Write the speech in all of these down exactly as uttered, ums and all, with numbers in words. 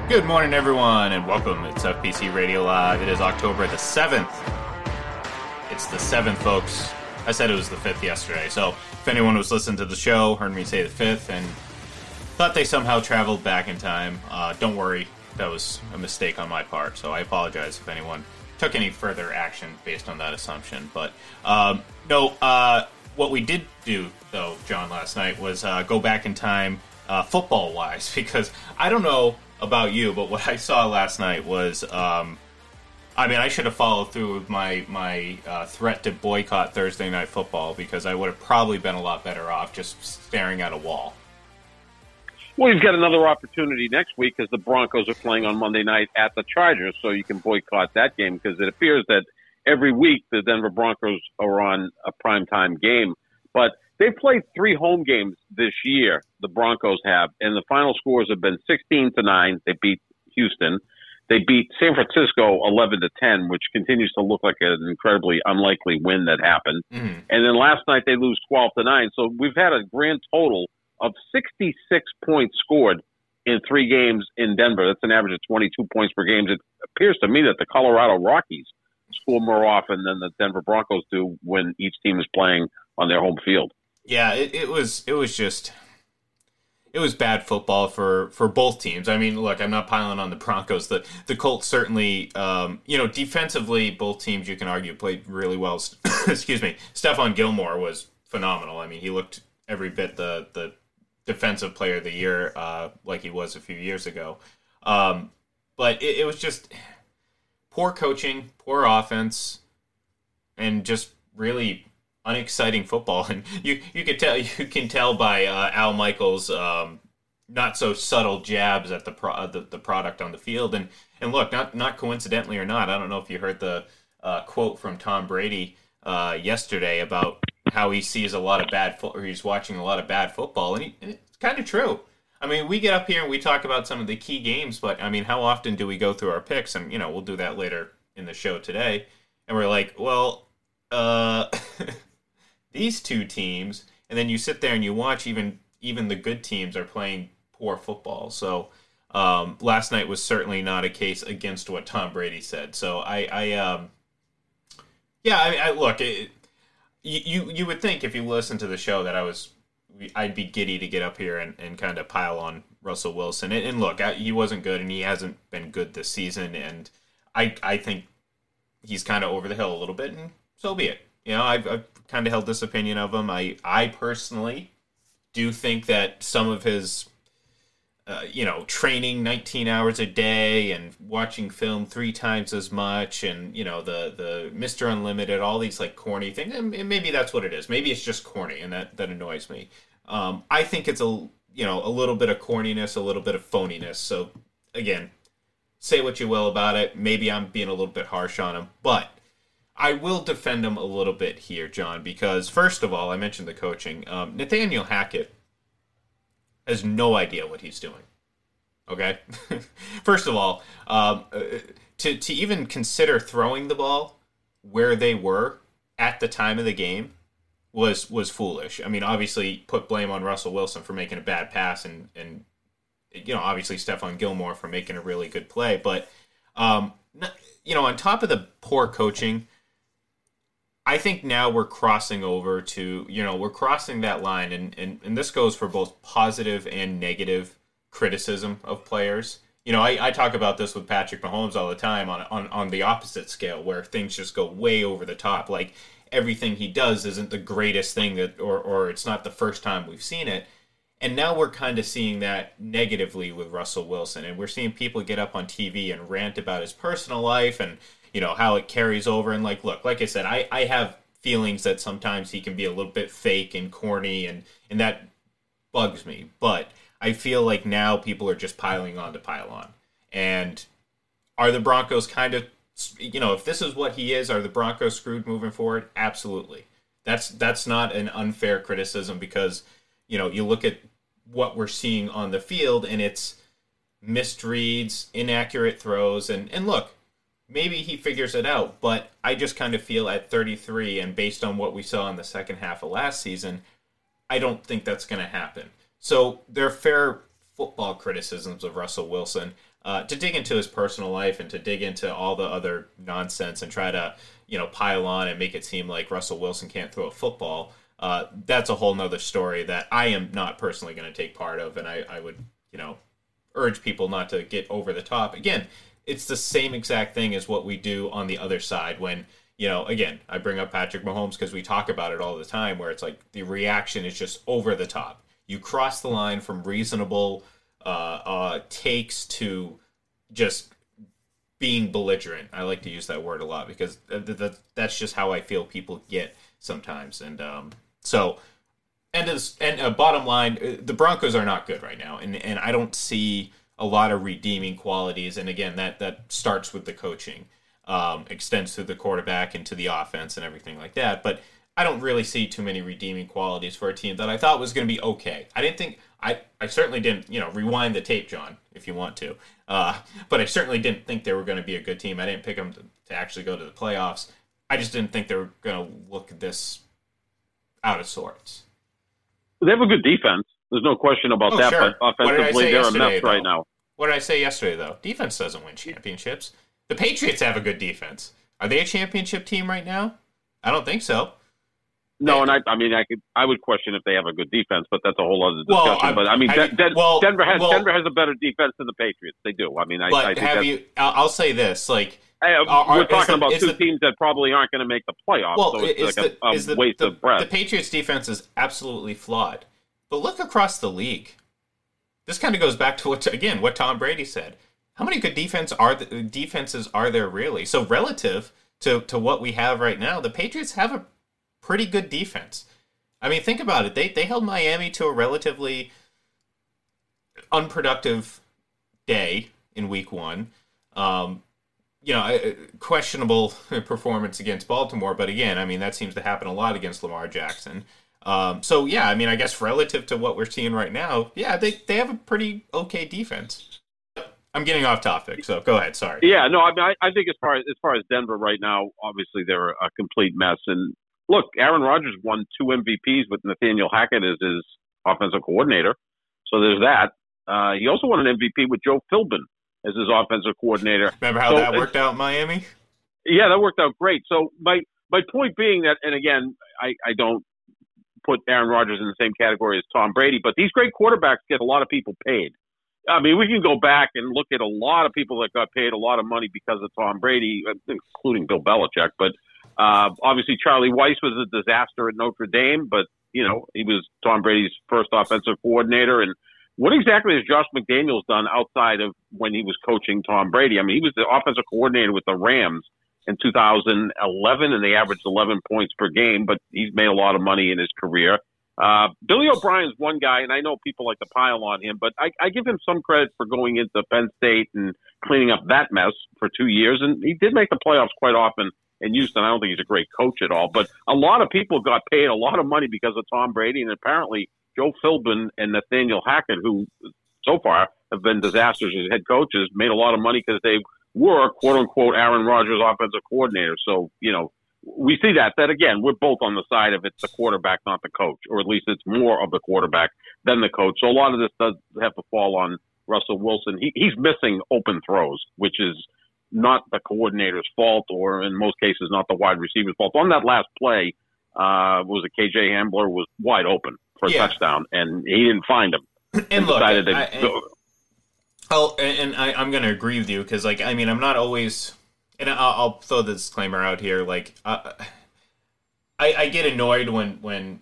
Good morning, everyone, and welcome. It's F P C Radio Live. It is October the seventh. It's the seventh, folks. I said it was the fifth yesterday, so if anyone was listening to the show, heard me say the fifth, and thought they somehow traveled back in time, uh, don't worry. That was a mistake on my part, so I apologize if anyone took any further action based on that assumption. But, um, no, uh, what we did do, though, John, last night was uh, go back in time uh, football-wise, because I don't know about you, but what I saw last night was, um, I mean, I should have followed through with my my uh, threat to boycott Thursday Night Football, because I would have probably been a lot better off just staring at a wall. Well, you've got another opportunity next week because the Broncos are playing on Monday night at the Chargers, so you can boycott that game, because it appears that every week the Denver Broncos are on a primetime game. But they've played three home games this year, the Broncos have, and the final scores have been sixteen to nine. They beat Houston. They beat San Francisco eleven to ten, which continues to look like an incredibly unlikely win that happened. Mm. And then last night they lose twelve to nine. So we've had a grand total of sixty-six points scored in three games in Denver. That's an average of twenty-two points per game. It appears to me that the Colorado Rockies score more often than the Denver Broncos do when each team is playing on their home field. Yeah, it, it was it was just it was bad football for, for both teams. I mean, look, I'm not piling on the Broncos. The the Colts certainly, um, you know, defensively, both teams you can argue played really well. Excuse me, Stephon Gilmore was phenomenal. I mean, he looked every bit the the defensive player of the year uh, like he was a few years ago. Um, but it, it was just poor coaching, poor offense, and just really unexciting football. And you you could tell you can tell by uh, Al Michaels' um, not so subtle jabs at the, pro- the the product on the field. And and look, not not coincidentally or not, I don't know if you heard the uh, quote from Tom Brady uh, yesterday about how he sees a lot of bad fo- or he's watching a lot of bad football, and, he, and it's kind of true. I mean, we get up here and we talk about some of the key games, but I mean, how often do we go through our picks? And you know, we'll do that later in the show today, and we're like, well, uh. these two teams, and then you sit there and you watch even even the good teams are playing poor football. So um, last night was certainly not a case against what Tom Brady said. So I, I um, yeah, I, I look, it, you you would think if you listen to the show that I was, I'd be giddy to get up here and, and kind of pile on Russell Wilson. And, and look, I, he wasn't good, and he hasn't been good this season. And I I think he's kind of over the hill a little bit, and so be it. You know, I've, I've kind of held this opinion of him. I, I personally do think that some of his, uh, you know, training nineteen hours a day and watching film three times as much, and you know, the the Mister Unlimited, all these like corny things. And maybe that's what it is. Maybe it's just corny, and that that annoys me. Um, I think it's a you know a little bit of corniness, a little bit of phoniness. So again, say what you will about it. Maybe I'm being a little bit harsh on him, but I will defend him a little bit here, John, because first of all, I mentioned the coaching. Um, Nathaniel Hackett has no idea what he's doing. Okay? First of all, um, to, to even consider throwing the ball where they were at the time of the game was was foolish. I mean, obviously, put blame on Russell Wilson for making a bad pass and, and you know, obviously Stephon Gilmore for making a really good play. But, um, you know, on top of the poor coaching, I think now we're crossing over to, you know, we're crossing that line, and, and, and this goes for both positive and negative criticism of players. You know, I, I talk about this with Patrick Mahomes all the time on, on, on the opposite scale, where things just go way over the top. Like, everything he does isn't the greatest thing, that, or, or it's not the first time we've seen it. And now we're kind of seeing that negatively with Russell Wilson, and we're seeing people get up on T V and rant about his personal life and, you know, how it carries over. And like, look, like I said, I, I have feelings that sometimes he can be a little bit fake and corny, and, and that bugs me. But I feel like now people are just piling on to pile on. And are the Broncos kind of, you know, if this is what he is, are the Broncos screwed moving forward? Absolutely. That's that's not an unfair criticism, because, you know, you look at what we're seeing on the field and it's missed reads, inaccurate throws, and, and look, maybe he figures it out, but I just kind of feel at thirty-three, and based on what we saw in the second half of last season, I don't think that's going to happen. So they're fair football criticisms of Russell Wilson. uh, to dig into his personal life and to dig into all the other nonsense and try to, you know, pile on and make it seem like Russell Wilson can't throw a football, uh, that's a whole nother story that I am not personally going to take part of, and I, I would, you know, urge people not to get over the top. Again, it's the same exact thing as what we do on the other side when, you know, again, I bring up Patrick Mahomes because we talk about it all the time, where it's like the reaction is just over the top. You cross the line from reasonable uh, uh, takes to just being belligerent. I like to use that word a lot because th- th- that's just how I feel people get sometimes. And um, so, and, as, and uh, bottom line, the Broncos are not good right now, and and I don't see a lot of redeeming qualities. And again, that that starts with the coaching. Um, extends through the quarterback into the offense and everything like that. But I don't really see too many redeeming qualities for a team that I thought was going to be okay. I didn't think I, I certainly didn't, you know, rewind the tape, John, if you want to. Uh, but I certainly didn't think they were going to be a good team. I didn't pick them to, to actually go to the playoffs. I just didn't think they were going to look this out of sorts. They have a good defense. There's no question about oh, that. Sure. But offensively, they're a mess though? right now. What did I say yesterday, though? Defense doesn't win championships. The Patriots have a good defense. Are they a championship team right now? I don't think so. No, they, and I, I mean, I could, I would question if they have a good defense, but that's a whole other discussion. Well, but I mean, have Den- you, well, Denver has well, Denver has a better defense than the Patriots. They do. I mean, I, but I think have that's, you? I'll say this: like, hey, are, we're talking the, about two the, teams that probably aren't going to make the playoffs. Well, so it's is like the, a, a is the, waste the, of breath. The Patriots' defense is absolutely flawed. But look across the league. This kind of goes back to what again what Tom Brady said. How many good defense are the, defenses are there really? So relative to, to what we have right now, the Patriots have a pretty good defense. I mean, think about it. They they held Miami to a relatively unproductive day in week one. Um, you know, questionable performance against Baltimore. But again, I mean, that seems to happen a lot against Lamar Jackson. Um, so, yeah, I mean, I guess relative to what we're seeing right now, yeah, they, they have a pretty okay defense. I'm getting off topic, so go ahead. Sorry. Yeah, no, I mean, I, I think as far as as far as Denver right now, obviously they're a complete mess. And look, Aaron Rodgers won two M V Ps with Nathaniel Hackett as his offensive coordinator, so there's that. Uh, he also won an M V P with Joe Philbin as his offensive coordinator. Remember how so, that worked out in Miami? Yeah, that worked out great. So my my point being that, and again, I, I don't put Aaron Rodgers in the same category as Tom Brady, but these great quarterbacks get a lot of people paid. I mean, we can go back and look at a lot of people that got paid a lot of money because of Tom Brady, including Bill Belichick. But uh, obviously, Charlie Weiss was a disaster at Notre Dame, but, you know, he was Tom Brady's first offensive coordinator. And what exactly has Josh McDaniels done outside of when he was coaching Tom Brady? I mean, he was the offensive coordinator with the Rams in two thousand eleven, and they averaged eleven points per game, but he's made a lot of money in his career. Uh, Billy O'Brien's one guy, and I know people like to pile on him, but I, I give him some credit for going into Penn State and cleaning up that mess for two years. And he did make the playoffs quite often in Houston. I don't think he's a great coach at all, but a lot of people got paid a lot of money because of Tom Brady. And apparently Joe Philbin and Nathaniel Hackett, who so far have been disasters as head coaches, made a lot of money because they were quote unquote Aaron Rodgers offensive coordinator. So, you know, we see that, that again, we're both on the side of it's the quarterback, not the coach, or at least it's more of the quarterback than the coach. So a lot of this does have to fall on Russell Wilson. He, he's missing open throws, which is not the coordinator's fault, or in most cases, not the wide receiver's fault. On that last play, uh, was it K J Hamler was wide open for a yeah. touchdown, and he didn't find him. And, and look, decided to I, I, go. Oh, and I, I'm going to agree with you because, like, I mean, I'm not always. And I'll, I'll throw the disclaimer out here. Like, uh, I, I get annoyed when, when,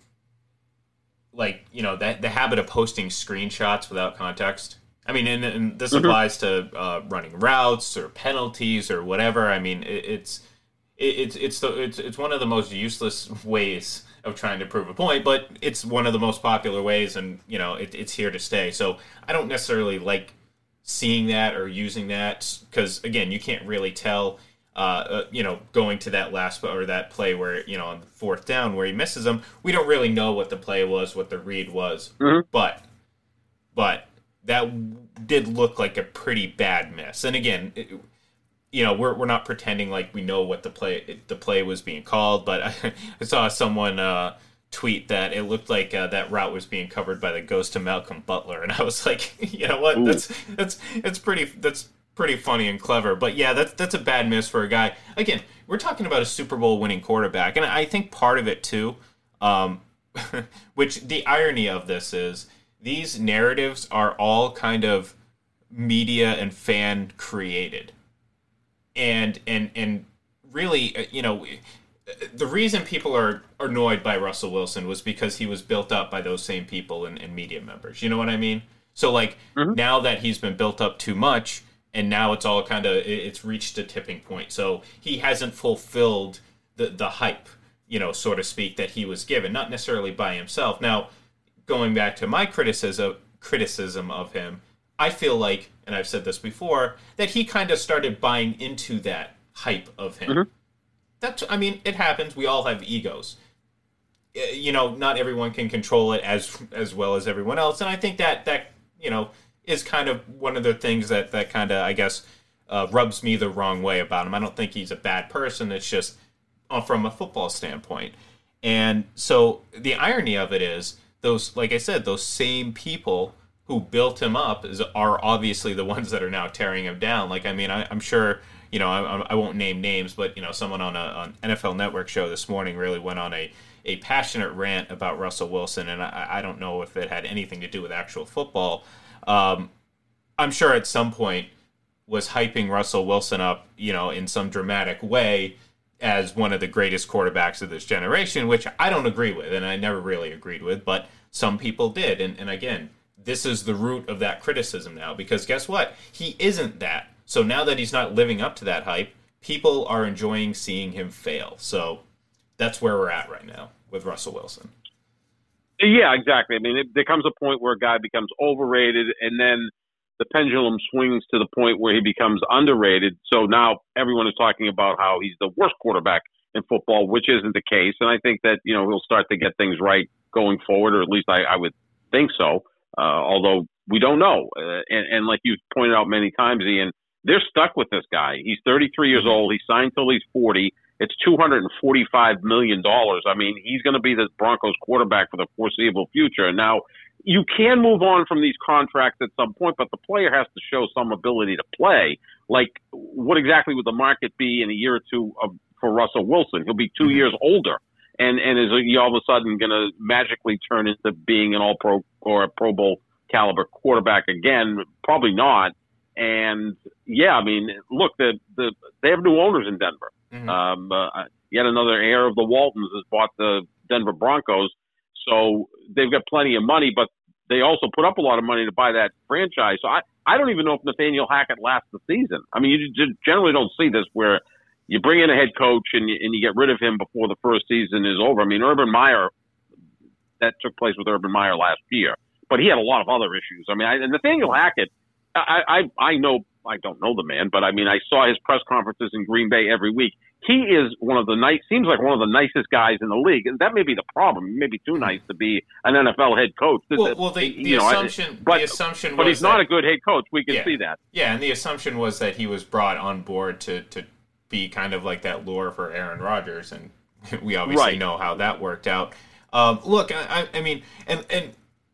like, you know, that the habit of posting screenshots without context. I mean, and, and this Mm-hmm. applies to uh, running routes or penalties or whatever. I mean, it, it's it, it's it's the it's it's one of the most useless ways of trying to prove a point, but it's one of the most popular ways, and you know, it, it's here to stay. So I don't necessarily like seeing that or using that because again, you can't really tell. Uh, uh, you know, going to that last or that play where you know on the fourth down where he misses them, we don't really know what the play was, what the read was, Mm-hmm. but but that did look like a pretty bad miss. And again, it, you know, we're we're not pretending like we know what the play the play was being called, but I, I saw someone uh, tweet that it looked like uh, that route was being covered by the ghost of Malcolm Butler, and I was like, you know what, Ooh. that's that's it's pretty that's pretty funny and clever. But yeah, that's that's a bad miss for a guy. Again, we're talking about a Super Bowl winning quarterback, and I think part of it too, um, which the irony of this is, these narratives are all kind of media and fan created, and and and really, you know, the reason people are annoyed by Russell Wilson was because he was built up by those same people and, and media members. You know what I mean? So like mm-hmm. now that he's been built up too much, and now it's all kind of it's reached a tipping point. So he hasn't fulfilled the the hype, you know, so to speak, that he was given, not necessarily by himself. Now, going back to my criticism criticism of him, I feel like, and I've said this before, that he kind of started buying into that hype of him. Mm-hmm. That's, I mean, it happens. We all have egos. You know, not everyone can control it as as well as everyone else, and I think that that you know is kind of one of the things that that kind of I guess uh, rubs me the wrong way about him. I don't think he's a bad person. It's just uh, from a football standpoint, and so the irony of it is, those, like I said, those same people who built him up is, are obviously the ones that are now tearing him down. Like, I mean, I, I'm sure, you know, I, I won't name names, but, you know, someone on a on N F L Network show this morning really went on a, a passionate rant about Russell Wilson, and I, I don't know if it had anything to do with actual football. Um, I'm sure at some point was hyping Russell Wilson up, you know, in some dramatic way as one of the greatest quarterbacks of this generation, which I don't agree with, and I never really agreed with, but some people did. And, and again, this is the root of that criticism now, because guess what? He isn't that. So now that he's not living up to that hype, people are enjoying seeing him fail. So that's where we're at right now with Russell Wilson. Yeah, exactly. I mean, it, there comes a point where a guy becomes overrated, and then the pendulum swings to the point where he becomes underrated. So now everyone is talking about how he's the worst quarterback in football, which isn't the case. And I think that, you know, he'll start to get things right going forward, or at least I, I would think so, uh, although we don't know. Uh, and, and like you pointed out many times, Ian, they're stuck with this guy. He's thirty-three years old. He signed till he's forty. It's two hundred forty-five million dollars. I mean, he's going to be the Broncos quarterback for the foreseeable future. And now, you can move on from these contracts at some point, but the player has to show some ability to play. Like, what exactly would the market be in a year or two of, for Russell Wilson? He'll be two mm-hmm. years older. And, and is he all of a sudden going to magically turn into being an all-pro or a Pro Bowl caliber quarterback again? Probably not. And, yeah, I mean, look, the, the they have new owners in Denver. Mm-hmm. Um, uh, yet another heir of the Waltons has bought the Denver Broncos. So they've got plenty of money, but they also put up a lot of money to buy that franchise. So I, I don't even know if Nathaniel Hackett lasts the season. I mean, you just generally don't see this where you bring in a head coach and you, and you get rid of him before the first season is over. I mean, Urban Meyer, that took place with Urban Meyer last year, but he had a lot of other issues. I mean, I, Nathaniel Hackett, I, I, I know, I don't know the man, but I mean, I saw his press conferences in Green Bay every week. He is one of the nice, seems like one of the nicest guys in the league. And that may be the problem. He may be too nice to be an N F L head coach. Well, well the, the you know, assumption, but, the assumption but was he's not that, a good head coach. We can yeah, see that. Yeah, and the assumption was that he was brought on board to, to be kind of like that lure for Aaron Rodgers, and we obviously right. know how that worked out. Um, look, I, I mean, and and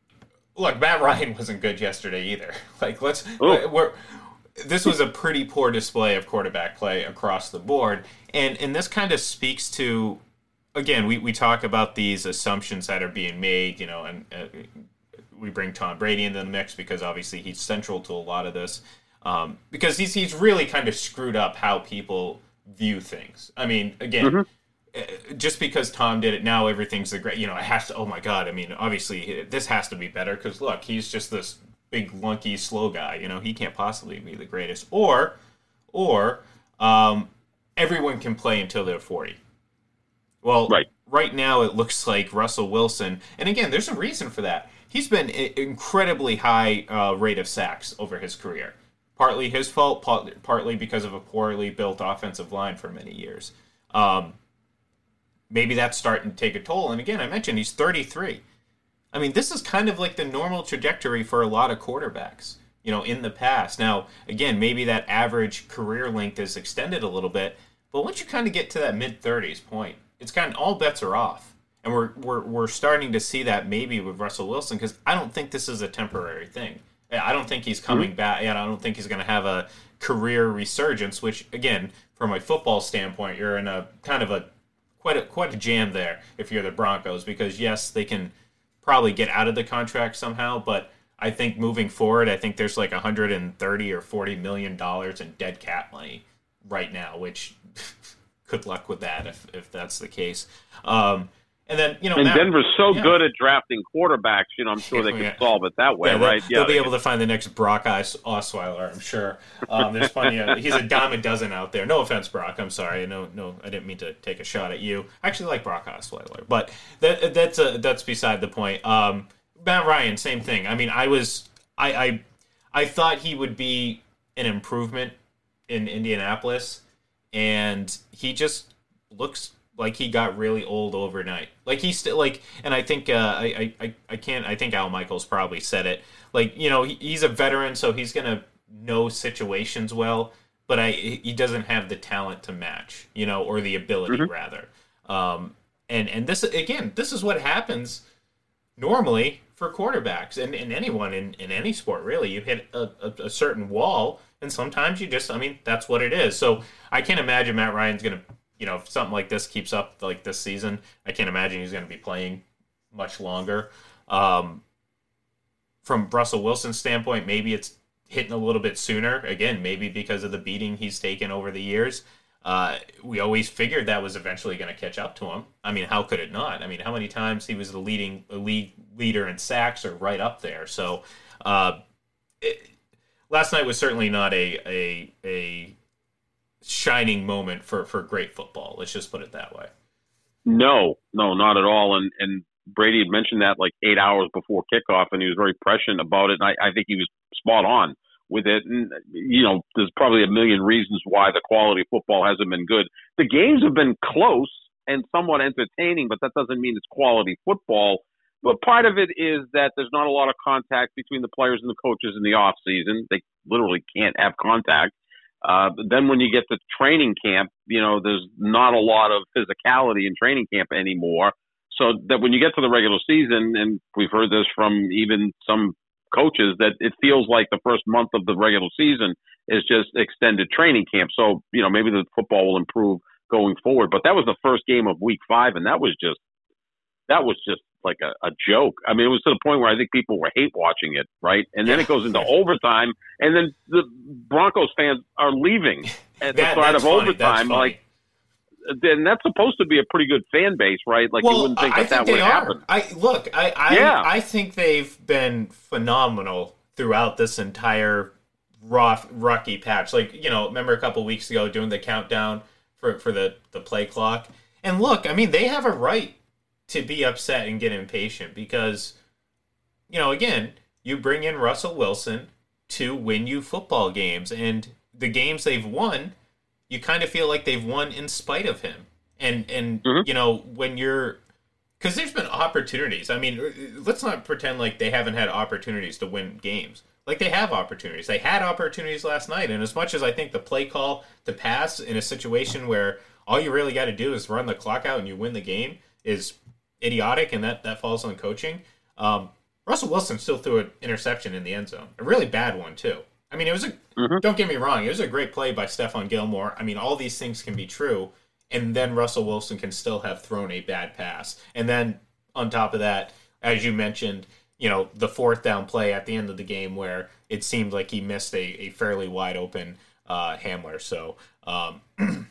look, Matt Ryan wasn't good yesterday either. Like, let's Ooh. we're. This was a pretty poor display of quarterback play across the board. And and this kind of speaks to, again, we, we talk about these assumptions that are being made, you know, and uh, we bring Tom Brady into the mix because obviously he's central to a lot of this. Um, because he's, he's really kind of screwed up how people view things. I mean, again, mm-hmm. just because Tom did it, now everything's the great, you know, it has to, oh my God, I mean, obviously this has to be better because, look, he's just this big, lunky, slow guy. You know, he can't possibly be the greatest. Or, or um, everyone can play until they're forty. Well, right. right now it looks like Russell Wilson, and again, there's a reason for that. He's been an incredibly high uh, rate of sacks over his career. Partly his fault, partly because of a poorly built offensive line for many years. Um, maybe that's starting to take a toll. And again, I mentioned he's thirty-three. I mean, this is kind of like the normal trajectory for a lot of quarterbacks, you know, in the past. Now, again, maybe that average career length is extended a little bit, but once you kind of get to that mid-thirties point, it's kind of all bets are off. And we're we're we're starting to see that maybe with Russell Wilson, because I don't think this is a temporary thing. I don't think he's coming mm-hmm. back. And I don't think he's going to have a career resurgence, which again, from a football standpoint, you're in a kind of a quite a quite a jam there if you're the Broncos, because yes, they can probably get out of the contract somehow, but I think moving forward, I think there's like one hundred thirty or forty million dollars in dead cap money right now, which good luck with that if if that's the case. Um, And then, you know, and Matt, Denver's so yeah. good at drafting quarterbacks, you know, I'm sure they can yeah. solve it that way, yeah, they'll, right? Yeah, they'll be they able to find the next Brock Os- Osweiler, I'm sure. Um, there's plenty of, he's a dime a dozen out there. No offense, Brock. I'm sorry. No, no, I didn't mean to take a shot at you. I actually like Brock Osweiler, but that, that's a, that's beside the point. Um, Matt Ryan, same thing. I mean, I was, I, I, I thought he would be an improvement in Indianapolis, and he just looks like he got really old overnight. Like he's still like, and I think uh, I, I I can't. I think Al Michaels probably said it. Like, you know, he, he's a veteran, so he's gonna know situations well, but I he doesn't have the talent to match, you know, or the ability mm-hmm. rather. Um, and and this again, this is what happens normally for quarterbacks and, and anyone in, in any sport really. You hit a, a, a certain wall, and sometimes you just, I mean, that's what it is. So I can't imagine Matt Ryan's gonna. You know, if something like this keeps up like this season, I can't imagine he's going to be playing much longer. Um, from Russell Wilson's standpoint, maybe it's hitting a little bit sooner. Again, maybe because of the beating he's taken over the years. Uh, we always figured that was eventually going to catch up to him. I mean, how could it not? I mean, how many times he was the leading league leader in sacks or right up there? So uh, it, last night was certainly not a a a shining moment for, for great football. Let's just put it that way. No, no, not at all. And and Brady had mentioned that like eight hours before kickoff, and he was very prescient about it. And I, I think he was spot on with it. And, you know, there's probably a million reasons why the quality of football hasn't been good. The games have been close and somewhat entertaining, but that doesn't mean it's quality football. But part of it is that there's not a lot of contact between the players and the coaches in the off season. They literally can't have contact. Uh, but then when you get to training camp, you know, there's not a lot of physicality in training camp anymore. So that when you get to the regular season, and we've heard this from even some coaches, that it feels like the first month of the regular season is just extended training camp. So, you know, maybe the football will improve going forward. But that was the first game of week five, and that was just, that was just like a, a joke. I mean, it was to the point where I think people were hate watching it, right? And then it goes into overtime, and then the Broncos fans are leaving at the that, start of funny. overtime. Like, then that's supposed to be a pretty good fan base, right? Like, well, you wouldn't think I that think that would they are. happen. I look, I I, yeah. I think they've been phenomenal throughout this entire rough, rocky patch. Like, you know, remember a couple weeks ago doing the countdown for for the the play clock. And look, I mean, they have a right to be upset and get impatient because, you know, again, you bring in Russell Wilson to win you football games, and the games they've won, you kind of feel like they've won in spite of him. And, and mm-hmm. you know, when you're, because there's been opportunities. I mean, let's not pretend like they haven't had opportunities to win games. Like, they have opportunities. They had opportunities last night, and as much as I think the play call to pass in a situation where all you really got to do is run the clock out and you win the game is idiotic, and that, that falls on coaching. Um, Russell Wilson still threw an interception in the end zone. A really bad one, too. I mean, it was a, mm-hmm. don't get me wrong, it was a great play by Stephon Gilmore. I mean, all these things can be true, and then Russell Wilson can still have thrown a bad pass. And then, on top of that, as you mentioned, you know, the fourth down play at the end of the game where it seemed like he missed a, a fairly wide open uh, Hamler. So, um,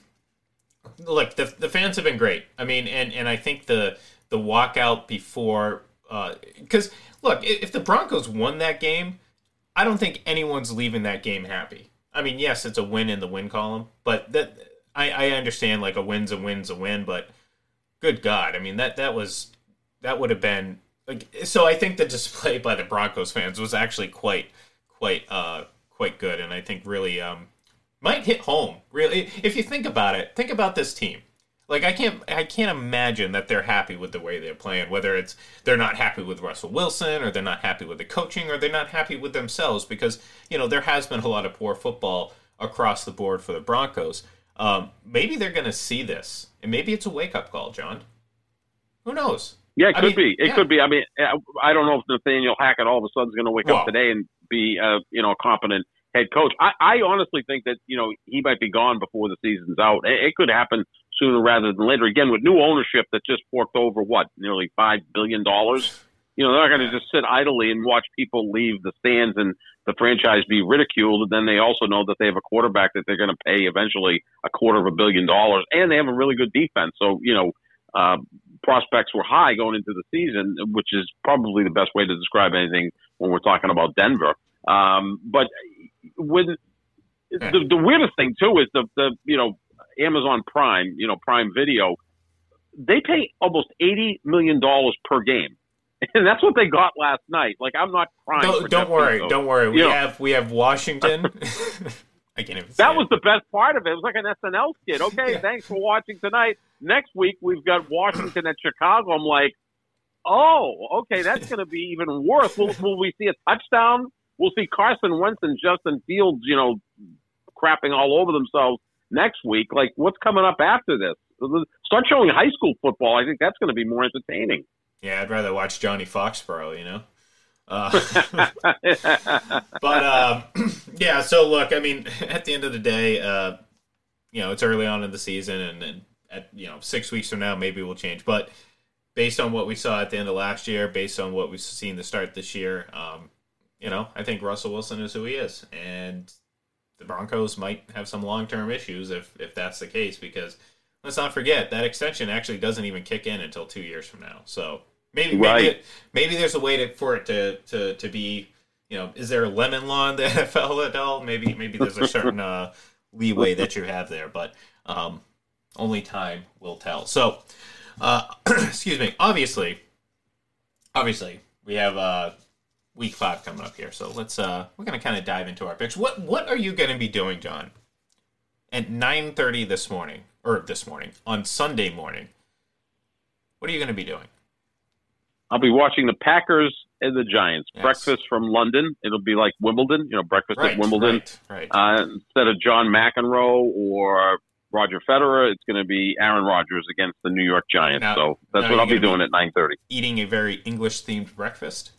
look, the the fans have been great. I mean, and, and I think the the walkout before, because, uh, look, if the Broncos won that game, I don't think anyone's leaving that game happy. I mean, yes, it's a win in the win column, but that I, I understand, like, a win's a win's a win, but good God, I mean, that, that was, that would have been, like, so I think the display by the Broncos fans was actually quite, quite, uh, quite good, and I think really, um, might hit home, really. If you think about it, think about this team. Like, I can't I can't imagine that they're happy with the way they're playing, whether it's they're not happy with Russell Wilson or they're not happy with the coaching or they're not happy with themselves because, you know, there has been a lot of poor football across the board for the Broncos. Um, maybe they're going to see this, and maybe it's a wake-up call, John. Who knows? Yeah, it I could mean, be. It yeah. could be. I mean, I don't know if Nathaniel Hackett all of a sudden is going to wake well, up today and be, uh, you know, a competent head coach. I, I honestly think that, you know, he might be gone before the season's out. It, it could happen sooner rather than later. Again, with new ownership that just forked over, what, nearly five billion dollars? You know, they're not going to just sit idly and watch people leave the stands and the franchise be ridiculed. And then they also know that they have a quarterback that they're going to pay eventually a quarter of a billion dollars. And they have a really good defense. So, you know, uh, prospects were high going into the season, which is probably the best way to describe anything when we're talking about Denver. Um, but when the, the weirdest thing, too, is the, the, you know, Amazon Prime, you know, Prime Video, they pay almost eighty million dollars per game. And that's what they got last night. Like, I'm not crying. Don't, don't worry. Bezos. Don't worry. We you know, have we have Washington. I can't even say That it. was the best part of it. It was like an S N L skit. Okay, Yeah. Thanks for watching tonight. Next week, we've got Washington at Chicago. I'm like, oh, okay, that's going to be even worse. Will, will we see a touchdown? We'll see Carson Wentz and Justin Fields, you know, crapping all over themselves next week. Like, what's coming up after this? Start showing high school football. I think that's going to be more entertaining. Yeah, I'd rather watch Johnny Foxborough, you know? Uh, but, um, yeah, so look, I mean, at the end of the day, uh, you know, it's early on in the season, and, and at, you know, six weeks from now, maybe we'll change. But based on what we saw at the end of last year, based on what we've seen to start this year, um, you know, I think Russell Wilson is who he is. And the Broncos might have some long-term issues if, if that's the case, because let's not forget, that extension actually doesn't even kick in until two years from now. So maybe Right. maybe, maybe there's a way to, for it to, to, to be, you know, is there a lemon law in the N F L at all? Maybe maybe there's a certain uh, leeway that you have there, but um, only time will tell. So, uh, excuse me, obviously, obviously, we have uh, week five coming up here. So let's, uh, we're going to kind of dive into our picks. What, what are you going to be doing, John, at nine thirty this morning? Or this morning, on Sunday morning, what are you going to be doing? I'll be watching the Packers and the Giants. Yes. Breakfast from London. It'll be like Wimbledon, you know, breakfast Right, at Wimbledon. right, right. Uh, instead of John McEnroe or Roger Federer, it's going to be Aaron Rodgers against the New York Giants. Now- so that's now what you're I'll be gonna doing be- at nine thirty. Eating a very English-themed breakfast?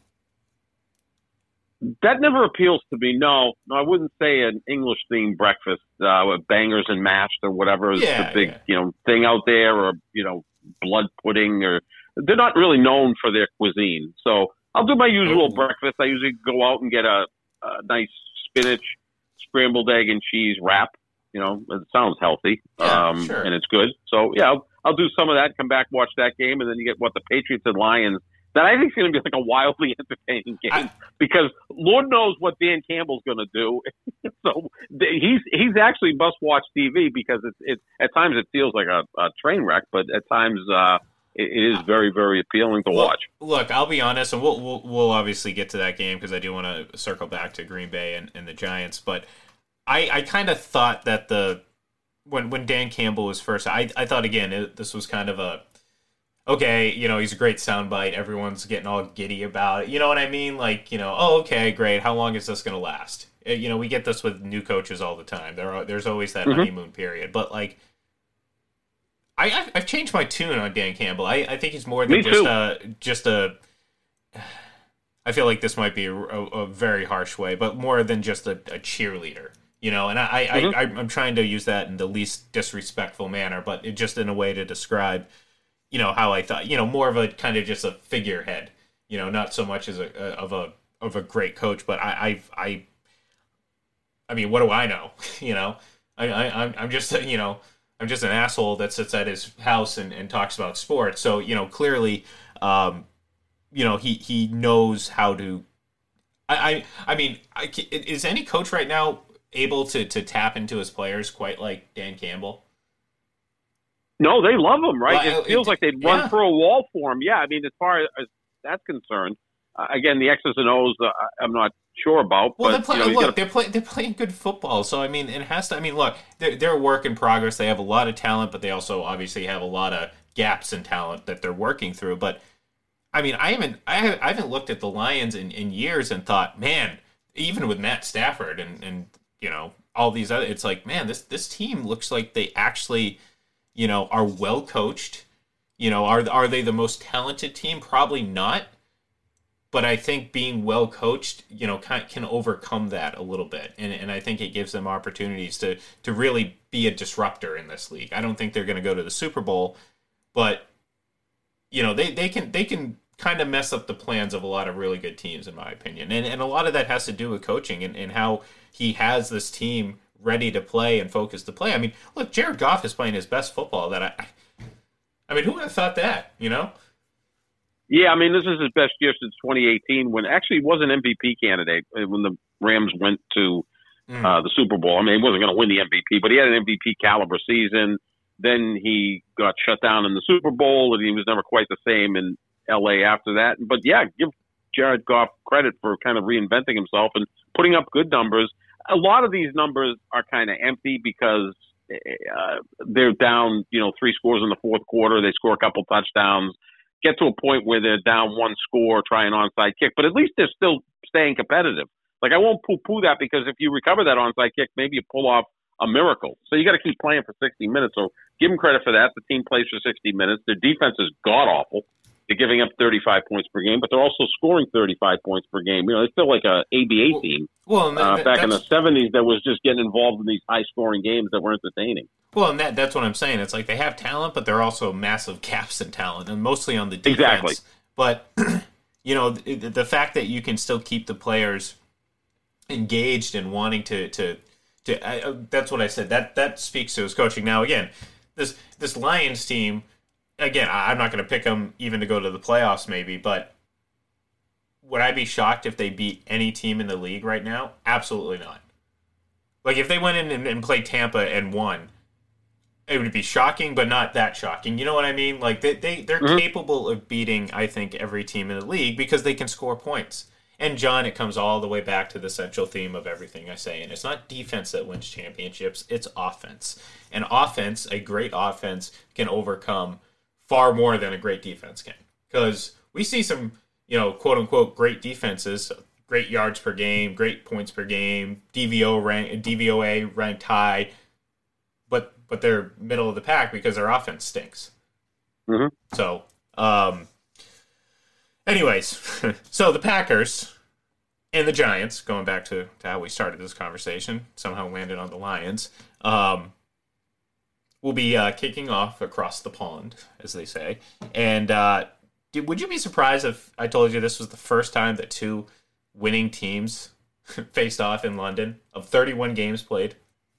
That never appeals to me. No, no, I wouldn't say an English-themed breakfast uh, with bangers and mashed or whatever is Yeah, the big, yeah. you know, thing out there, or you know, blood pudding, or they're not really known for their cuisine. So I'll do my usual Oh. breakfast. I usually go out and get a, a nice spinach, scrambled egg and cheese wrap. You know, it sounds healthy, Yeah, um, sure. and it's good. So yeah, I'll, I'll do some of that. Come back, watch that game, and then you get what the Patriots and Lions. That I think is going to be like a wildly entertaining game I- because Lord knows what Dan Campbell's going to do. So th- he's he's actually must watch T V because it's it at times it feels like a, a train wreck, but at times uh, it, it is very very appealing to Well, watch. Look, I'll be honest, and we'll we'll, we'll obviously get to that game because I do want to circle back to Green Bay and, and the Giants. But I, I kind of thought that the when when Dan Campbell was first, I I thought again it, this was kind of a okay, you know, he's a great soundbite. Everyone's getting all giddy about it. You know what I mean? Like, you know, oh, okay, great. How long is this going to last? Uh, You know, we get this with new coaches all the time. There are, there's always that Mhm. honeymoon period. But, like, I, I've, I've changed my tune on Dan Campbell. I, I think he's more than Me just too. a, just a, I feel like this might be a, a, a very harsh way, but more than just a, a cheerleader. You know, and I, I, Mhm. I, I'm trying to use that in the least disrespectful manner, but it just in a way to describe, you know, how I thought, you know, more of a kind of just a figurehead, you know, not so much as a, a of a of a great coach, but I I I, I mean, what do I know? You know, I, I I'm I'm just a, you know I'm just an asshole that sits at his house and, and talks about sports. So you know, clearly, um, you know, he he knows how to. I I, I mean, I, is any coach right now able to to tap into his players quite like Dan Campbell? No, they love him, right? Well, it feels it- like they'd run yeah. through a wall for him. Yeah, I mean, as far as that's concerned, uh, again, the X's and O's, uh, I'm not sure about. Well, but, they're playing. you know, you look, gotta- they're playing. They're playing good football. So I mean, it has to. I mean, look, they're they're a work in progress. They have a lot of talent, but they also obviously have a lot of gaps in talent that they're working through. But I mean, I haven't I haven't, I haven't looked at the Lions in, in years and thought, man, even with Matt Stafford and and you know all these other, it's like, man, this this team looks like they actually, you know, are well coached. You know, are are they the most talented team? Probably not. but I think being well coached, you know, can, can overcome that a little bit, and and I think it gives them opportunities to to really be a disruptor in this league. I don't think they're going to go to the Super Bowl, but you know, they, they can they can kind of mess up the plans of a lot of really good teams, in my opinion, and and a lot of that has to do with coaching and, and how he has this team ready to play and focused to play. I mean, look, Jared Goff is playing his best football that I. I mean, who would have thought that? You know. Yeah, I mean, this is his best year since twenty eighteen, when actually he was an M V P candidate when the Rams went to mm. uh, the Super Bowl. I mean, he wasn't going to win the M V P, but he had an M V P caliber season. Then he got shut down in the Super Bowl, and he was never quite the same in L A after that. But yeah, give Jared Goff credit for kind of reinventing himself and putting up good numbers. A lot of these numbers are kind of empty because uh, they're down, you know, three scores in the fourth quarter. They score a couple touchdowns. Get to a point where they're down one score, try an onside kick, but at least they're still staying competitive. Like, I won't poo-poo that, because if you recover that onside kick, maybe you pull off a miracle. So you got to keep playing for sixty minutes. So give them credit for that. The team plays for sixty minutes. Their defense is god-awful. They're giving up thirty-five points per game, but they're also scoring thirty-five points per game. You know, they feel like a A B A team. Well, well uh, back in the seventies that was just getting involved in these high-scoring games that were entertaining. Well, and that, that's what I'm saying. It's like they have talent, but they're also massive gaps in talent, and mostly on the defense. Exactly. But, you know, the, the fact that you can still keep the players engaged and wanting to to, to I, that's what I said. That that speaks to his coaching. Now, again, this this Lions team, again, I'm not going to pick them even to go to the playoffs maybe, but would I be shocked if they beat any team in the league right now? Absolutely not. Like, if they went in and, and played Tampa and won, it would be shocking, but not that shocking. You know what I mean? Like, they, they, they're mm-hmm. capable of beating, I think, every team in the league because they can score points. And, John, it comes all the way back to the central theme of everything I say, and it's not defense that wins championships, it's offense. And offense, a great offense, can overcome far more than a great defense can. Because we see some, you know, quote-unquote great defenses, great yards per game, great points per game, D V O rank, D V O A ranked high, but but they're middle of the pack because their offense stinks. Mm-hmm. So, um, anyways, so the Packers and the Giants, going back to, to how we started this conversation, somehow landed on the Lions, um, will be uh, kicking off across the pond, as they say. And uh, did, would you be surprised if I told you this was the first time that two winning teams faced off in London of thirty-one games played?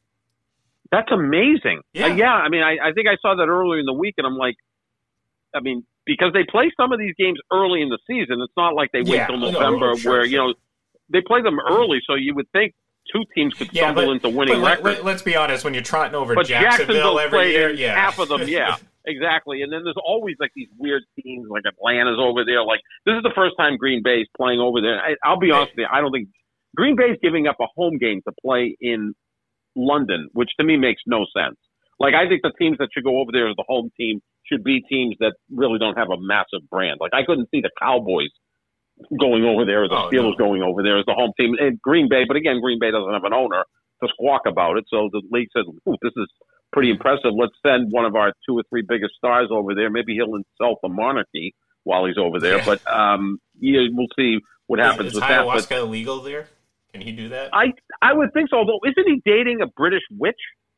That's amazing. Yeah, uh, yeah. I mean, I, I think I saw that earlier in the week, and I'm like, I mean, because they play some of these games early in the season. It's not like they wait yeah, till no, November, no, sure, where sure. you know they play them early. So you would think two teams could yeah, stumble but, into winning but records. Let, let's be honest. When you're trotting over but Jacksonville, Jacksonville every year, yeah, half of them, yeah, exactly. And then there's always like these weird teams, like Atlanta's over there. Like, this is the first time Green Bay's playing over there. I, I'll be honest with you, I don't think Green Bay's giving up a home game to play in London, which to me makes no sense. Like, I think the teams that should go over there as the home team should be teams that really don't have a massive brand. Like, I couldn't see the Cowboys going over there or the oh, Steelers no. going over there as the home team. And Green Bay, but again, Green Bay doesn't have an owner to squawk about it. So the league says, ooh, this is pretty impressive. Let's send one of our two or three biggest stars over there. Maybe he'll insult the monarchy while he's over there. Yeah. But um, yeah, we'll see what happens is, is with that. ayahuasca But illegal there? Can he do that? I, I would think so. Although, isn't he dating a British witch?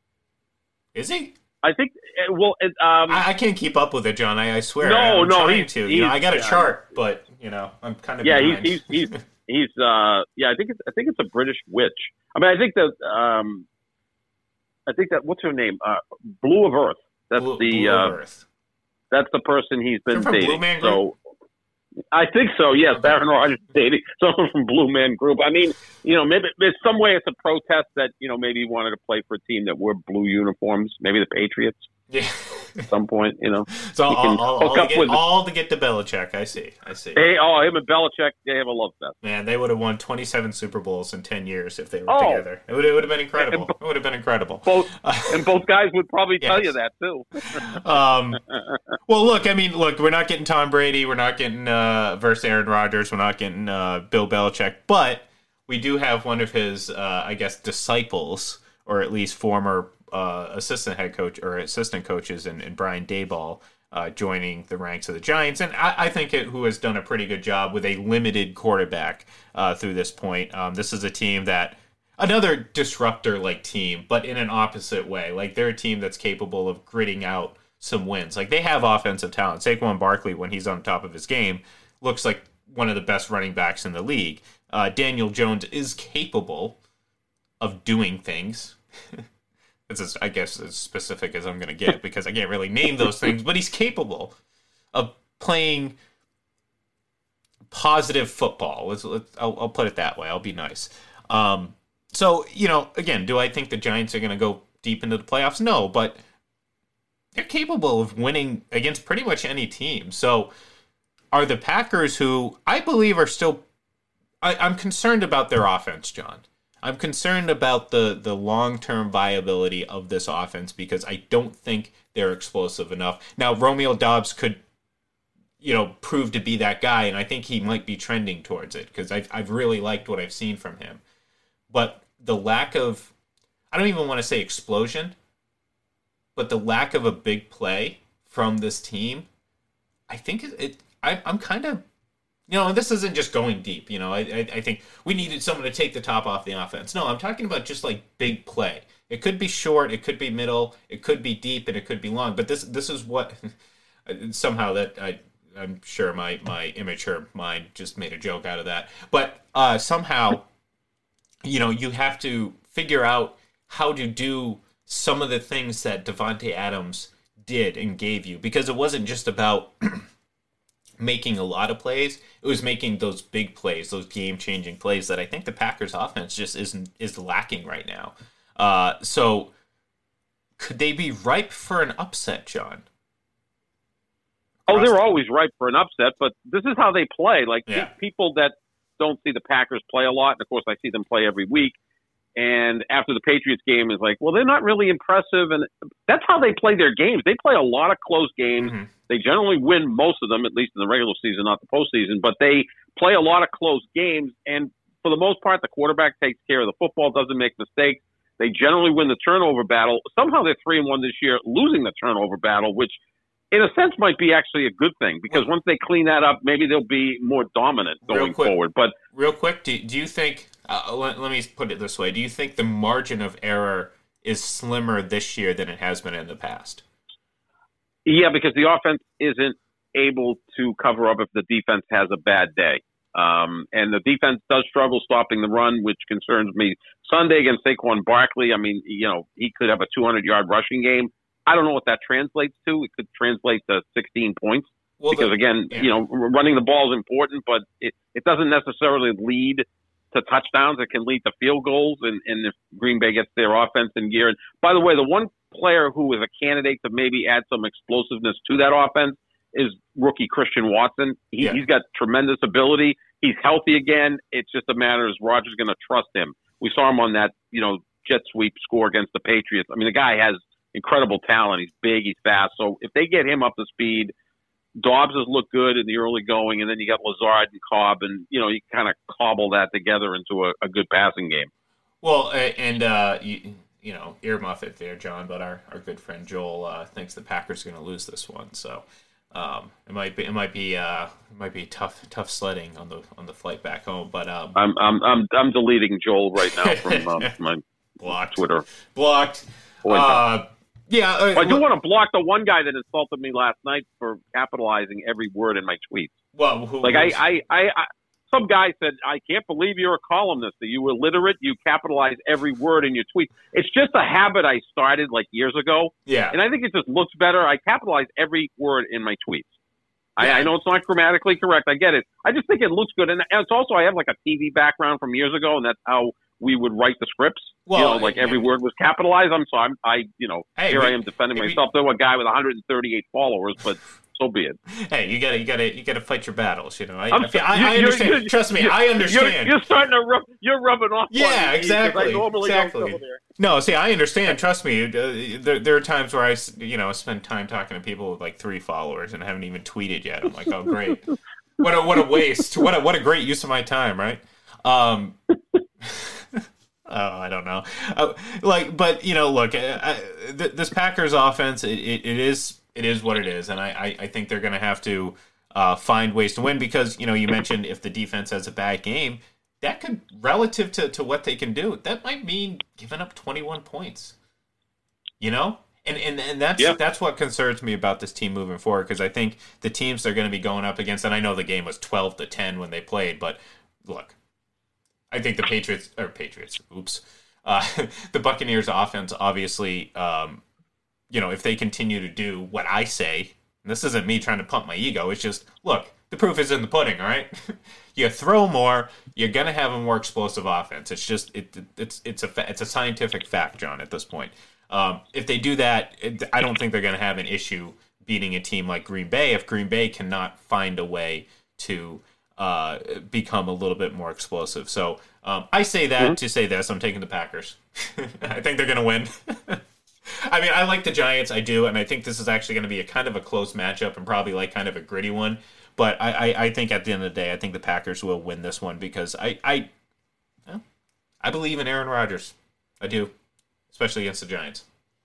Is he? I think, well, it, um, I, I can't keep up with it, John. I, I swear. No, I'm no, trying he's, to. he's, You know, I got a yeah. chart, but you know, I'm kind of yeah. behind. He's he's he's he's uh yeah. I think it's I think it's a British witch. I mean, I think that um, I think that what's her name? Uh, Blue of Earth. That's Blue, the Blue uh, of Earth. That's the person he's been from dating. Blue Man Group? So I think so. Yes, Okay. Aaron Rodgers dating someone from Blue Man Group. I mean, you know, maybe there's some way it's a protest that you know maybe he wanted to play for a team that wore blue uniforms. Maybe the Patriots. Yeah. At some point, you know. So all, can all, hook all, up to get, with- all to get to Belichick. I see. I see. Hey, oh, him and Belichick, they have a love fest. Man, they would have won twenty-seven Super Bowls in ten years if they were Oh. together. It would, it would have been incredible. And bo- It would have been incredible. Both and both guys would probably tell Yes. you that too. Um, well, look, I mean, look, we're not getting Tom Brady. We're not getting uh, versus Aaron Rodgers. We're not getting uh, Bill Belichick. But we do have one of his, uh, I guess, disciples, or at least former uh, assistant head coach or assistant coaches in, in Brian Daboll, uh, joining the ranks of the Giants, and I, I think it, who has done a pretty good job with a limited quarterback uh, through this point. Um, this is a team that another disruptor-like team, but in an opposite way. Like, they're a team that's capable of gritting out some wins. Like, they have offensive talent. Saquon Barkley, when he's on top of his game, looks like one of the best running backs in the league. Uh, Daniel Jones is capable of doing things. It's, as, I guess, as specific as I'm going to get because I can't really name those things, but he's capable of playing positive football. Let's, let's, I'll, I'll put it that way. I'll be nice. Um, so, you know, again, do I think the Giants are going to go deep into the playoffs? No, but they're capable of winning against pretty much any team. So are the Packers, who I believe are still... I, I'm concerned about their offense, John. I'm concerned about the, the long-term viability of this offense because I don't think they're explosive enough. Now, Romeo Doubs could, you know, prove to be that guy, and I think he might be trending towards it because I've, I've really liked what I've seen from him. But the lack of, I don't even want to say explosion, but the lack of a big play from this team, I think it, it I, I'm kind of, you know, this isn't just going deep. You know, I, I I think we needed someone to take the top off the offense. No, I'm talking about just like big play. It could be short, it could be middle, it could be deep, and it could be long. But this this is what somehow that I I'm sure my my immature mind just made a joke out of that. But uh, somehow, you know, you have to figure out how to do some of the things that Davante Adams did and gave you, because it wasn't just about making a lot of plays. It was making those big plays, those game-changing plays that I think the Packers offense just isn't is lacking right now. Uh, so could they be ripe for an upset, John? Oh, they're always ripe for an upset, but this is how they play. Like, yeah. people that don't see the Packers play a lot, and of course I see them play every week, and after the Patriots game is like, well, they're not really impressive, and that's how they play their games. They play a lot of close games. Mm-hmm. They generally win most of them, at least in the regular season, not the postseason, but they play a lot of close games, and for the most part, the quarterback takes care of the football, doesn't make mistakes. They generally win the turnover battle. Somehow they're three and one this year, losing the turnover battle, which in a sense might be actually a good thing, because once they clean that up, maybe they'll be more dominant going quick, forward. But real quick, do, do you think, uh, let, let me put it this way, do you think the margin of error is slimmer this year than it has been in the past? Yeah, because the offense isn't able to cover up if the defense has a bad day. Um, and the defense does struggle stopping the run, which concerns me. Sunday against Saquon Barkley, I mean, you know, he could have a two hundred yard rushing game. I don't know what that translates to. It could translate to sixteen points. Well, because, the, again, yeah. you know, running the ball is important, but it, it doesn't necessarily lead to touchdowns. It can lead to field goals, and, and if Green Bay gets their offense in gear. And by the way, the one player who is a candidate to maybe add some explosiveness to that offense is rookie Christian Watson. He, yeah. He's got tremendous ability. He's healthy again. It's just a matter of Rodgers going to trust him. We saw him on that, you know, jet sweep score against the Patriots. I mean, the guy has incredible talent. He's big. He's fast. So if they get him up to speed, Dobbs has looked good in the early going, and then you got Lazard and Cobb, and, you know, you kind of cobble that together into a, a good passing game. Well, and, uh, you, you know, earmuff it there, John, but our, our good friend Joel uh, thinks the Packers are going to lose this one. So um, it might be it might be uh, it might be tough tough sledding on the on the flight back home. But um, I'm I'm I'm I'm deleting Joel right now from um, my blocked Twitter. Blocked. Uh, yeah, uh, well, I do want to block the one guy that insulted me last night for capitalizing every word in my tweets. Well, who, like I, I, I, I, some guy said, "I can't believe you're a columnist. Are you illiterate? You capitalize every word in your tweets." It's just a habit I started like years ago. Yeah, and I think it just looks better. I capitalize every word in my tweets. Yeah. I, I know it's not grammatically correct. I get it. I just think it looks good, and it's also I have like a T V background from years ago, and that's how we would write the scripts. Well, you know, like every word was capitalized. I'm sorry. I'm, I, you know, hey, here we, I am defending we, myself. There, a guy with one hundred thirty-eight followers, but so be it. Hey, you gotta, you gotta, you gotta fight your battles. You know, I, I'm, I, I, I understand. You're, you're, Trust me, I understand. You're, you're starting to rub. You're rubbing off. Yeah, on exactly. I normally exactly. don't go there. No, see, I understand. Trust me. Uh, there, there are times where I, you know, spend time talking to people with like three followers and haven't even tweeted yet. I'm like, oh, great. What a what a waste. What a what a great use of my time, right? Um, Oh, I don't know. Uh, like, but you know, look, I, I, th- this Packers offense, it, it, it is it is what it is, and I, I, I think they're going to have to uh, find ways to win because, you know, you mentioned if the defense has a bad game, that could, relative to, to what they can do, that might mean giving up twenty-one points. You know? And and, and that's yeah. that's what concerns me about this team moving forward, because I think the teams they're going to be going up against, and I know the game was twelve to ten when they played, but look, I think the Patriots, or Patriots, oops, uh, the Buccaneers offense, obviously, um, you know, if they continue to do what I say, and this isn't me trying to pump my ego, it's just, look, the proof is in the pudding, all right? You throw more, you're going to have a more explosive offense. It's just, it, it's it's a it's a scientific fact, John, at this point. Um, if they do that, it, I don't think they're going to have an issue beating a team like Green Bay if Green Bay cannot find a way to uh, become a little bit more explosive. So um, I say that mm-hmm. to say this. I'm taking the Packers. I think they're going to win. I mean, I like the Giants. I do, and I think this is actually going to be a kind of a close matchup and probably like kind of a gritty one. But I, I, I think at the end of the day, I think the Packers will win this one because I I, well, I believe in Aaron Rodgers. I do, especially against the Giants.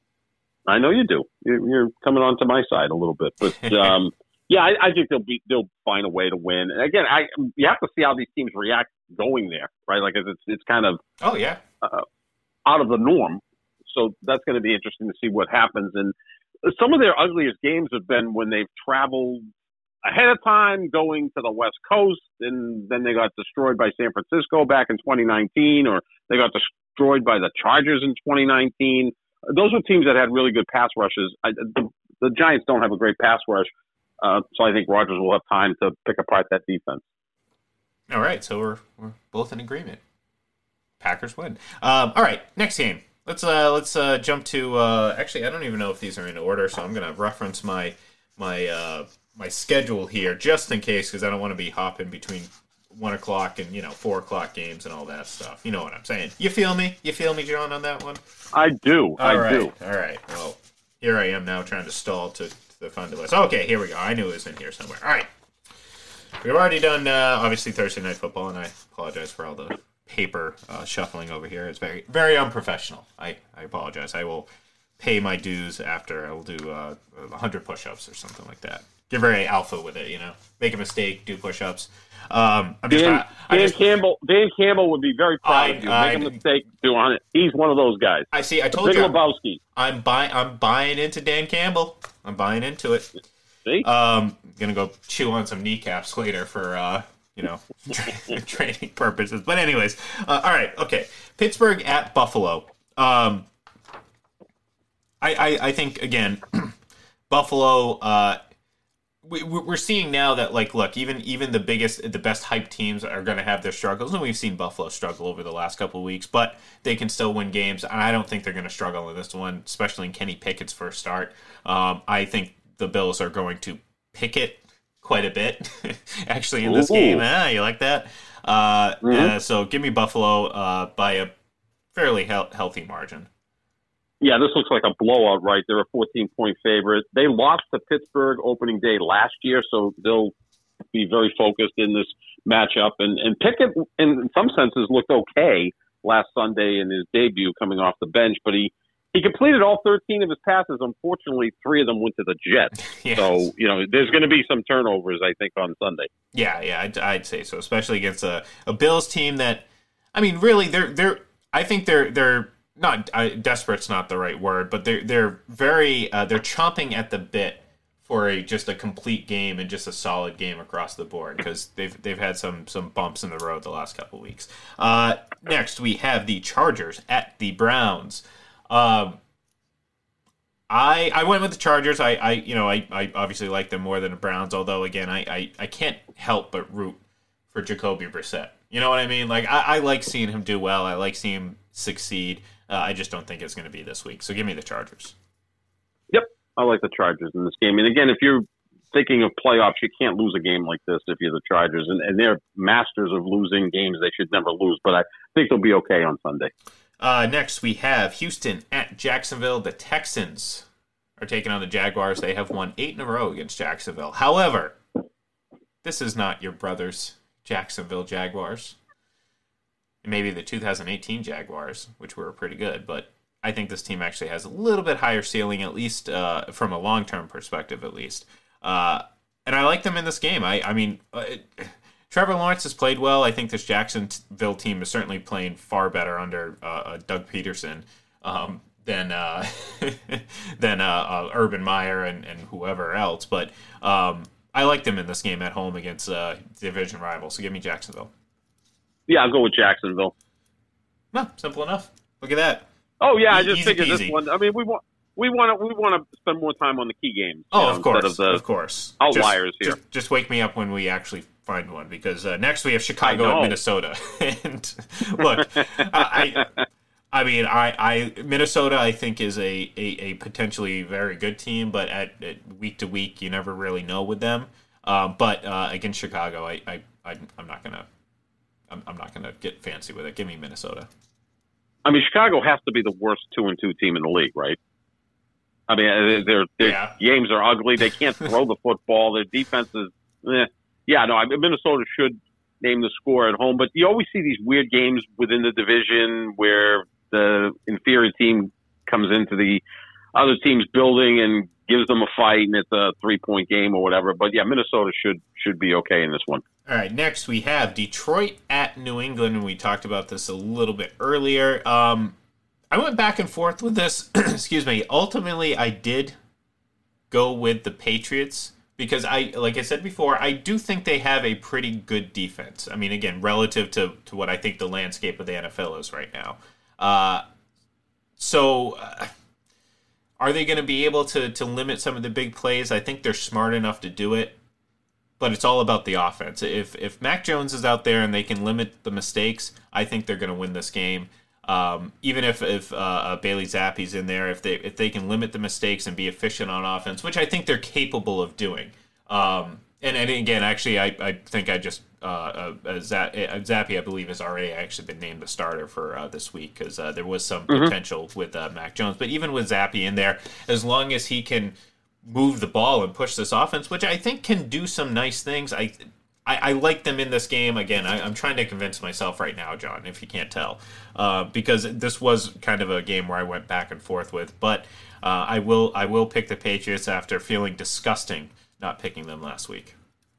I know you do. You're, you're coming on to my side a little bit, but um, yeah, I, I think they'll be they'll find a way to win. And again, I you have to see how these teams react going there, right? Like it's it's kind of oh yeah uh, out of the norm. So that's going to be interesting to see what happens. And some of their ugliest games have been when they've traveled ahead of time going to the West Coast, and then they got destroyed by San Francisco back in twenty nineteen, or they got destroyed by the Chargers in twenty nineteen. Those were teams that had really good pass rushes. I, the, the Giants don't have a great pass rush, uh, so I think Rodgers will have time to pick apart that defense. All right, so we're we're both in agreement. Packers win. Um, all right, next game. Let's uh, let's uh, jump to. Uh, actually, I don't even know if these are in order, so I'm going to reference my my uh, my schedule here just in case, because I don't want to be hopping between one o'clock and you know four o'clock games and all that stuff. You know what I'm saying? You feel me? You feel me, John, on that one? I do. All I right. do. All right. Well, here I am now trying to stall to, to the fun list. Okay, here we go. I knew it was in here somewhere. All right. We've already done uh, obviously Thursday Night Football, and I apologize for all the paper uh, shuffling over here. It's very, very unprofessional. I, I apologize. I will pay my dues after. I will do uh, one hundred push-ups or something like that. Get very alpha with it, you know. Make a mistake, do push-ups. Um, I'm just, Dan, I, I Dan just, Campbell. Dan Campbell would be very proud I, of you. I, Make a mistake, do on it. He's one of those guys. I see. I told Big you. Lebowski. I'm buying. I'm buying into Dan Campbell. I'm buying into it. See? Um, gonna go chew on some kneecaps later for uh, you know, tra- training purposes. But anyways, uh, all right, okay. Pittsburgh at Buffalo. Um, I, I, I think again, Buffalo. Uh, we, we're seeing now that like, look, even even the biggest, the best hype teams are going to have their struggles, and we've seen Buffalo struggle over the last couple of weeks, but they can still win games. And I don't think they're going to struggle in this one, especially in Kenny Pickett's first start. Um, I think the Bills are going to pick it quite a bit, actually, in this Ooh. game. Ah, you like that? Uh, mm-hmm. uh, so give me Buffalo uh, by a fairly he- healthy margin. Yeah, this looks like a blowout, right? They're a fourteen-point favorite. They lost to Pittsburgh opening day last year, so they'll be very focused in this matchup. And, and Pickett, in some senses, looked okay last Sunday in his debut coming off the bench, but he, he completed all thirteen of his passes. Unfortunately, three of them went to the Jets. Yes. So, you know, there's going to be some turnovers, I think, on Sunday. Yeah, yeah, I'd, I'd say so, especially against a, a Bills team that, I mean, really, they're they're. I think they're they're not uh, desperate's not the right word, but they're they're very uh, they're chomping at the bit for a just a complete game and just a solid game across the board because they've they've had some some bumps in the road the last couple of weeks. Uh, next, we have the Chargers at the Browns. Um, I I went with the Chargers. I, I you know I, I obviously like them more than the Browns. Although again I, I, I can't help but root for Jacoby Brissett. You know what I mean? Like I, I like seeing him do well. I like seeing him succeed. Uh, I just don't think it's going to be this week. So give me the Chargers. Yep, I like the Chargers in this game. And again, if you're thinking of playoffs, you can't lose a game like this if you're the Chargers. And, and they're masters of losing games they should never lose. But I think they'll be okay on Sunday. Uh, next, we have Houston at Jacksonville. The Texans are taking on the Jaguars. They have won eight in a row against Jacksonville. However, this is not your brother's Jacksonville Jaguars. Maybe the two thousand eighteen Jaguars, which were pretty good, but I think this team actually has a little bit higher ceiling, at least uh, from a long-term perspective, at least. Uh, and I like them in this game. I, I mean, uh, it, Trevor Lawrence has played well. I think this Jacksonville team is certainly playing far better under uh, uh, Doug Peterson um, than uh, than uh, uh, Urban Meyer and, and whoever else. But um, I like them in this game at home against uh, division rivals. So give me Jacksonville. Yeah, I'll go with Jacksonville. No, simple enough. Look at that. Oh yeah, e- I just figured peasy. this one. I mean, we want we want to we want to spend more time on the key games. Oh, know, of course, of, the of course. Outliers just, here. Just, just wake me up when we actually find one, because uh, next we have Chicago and Minnesota. And look, I, I, I mean, I, I Minnesota I think is a, a, a potentially very good team, but at, at week to week you never really know with them. Uh, but uh, against Chicago, I, I, I I'm not gonna I'm, I'm not gonna get fancy with it. Give me Minnesota. I mean, Chicago has to be the worst two and two team in the league, right? I mean, their their Yeah. games are ugly. They can't throw the football. Their defense is, eh. yeah. No, I mean, Minnesota should name the score at home, but you always see these weird games within the division where the inferior team comes into the other team's building and gives them a fight, and it's a three point game or whatever. But yeah, Minnesota should should be okay in this one. All right, next we have Detroit at New England, and we talked about this a little bit earlier. Um, I went back and forth with this. Excuse me. Ultimately, I did go with the Patriots because I, like I said before, I do think they have a pretty good defense. I mean, again, relative to, to what I think the landscape of the N F L is right now. Uh, so, uh, are they going to be able to to limit some of the big plays? I think they're smart enough to do it. But it's all about the offense. If if Mac Jones is out there and they can limit the mistakes, I think they're going to win this game. Um, even if if uh, uh, Bailey Zappi's in there, if they if they can limit the mistakes and be efficient on offense, which I think they're capable of doing. Um, and, and again, actually, I, I think I just uh, uh, Zappi, I believe, has already actually been named the starter for uh, this week because uh, there was some mm-hmm. potential with uh, Mac Jones. But even with Zappi in there, as long as he can move the ball and push this offense, which I think can do some nice things. I I, I like them in this game. Again, I, I'm trying to convince myself right now, John, if you can't tell, uh, because this was kind of a game where I went back and forth with. But uh, I will I will pick the Patriots after feeling disgusting not picking them last week.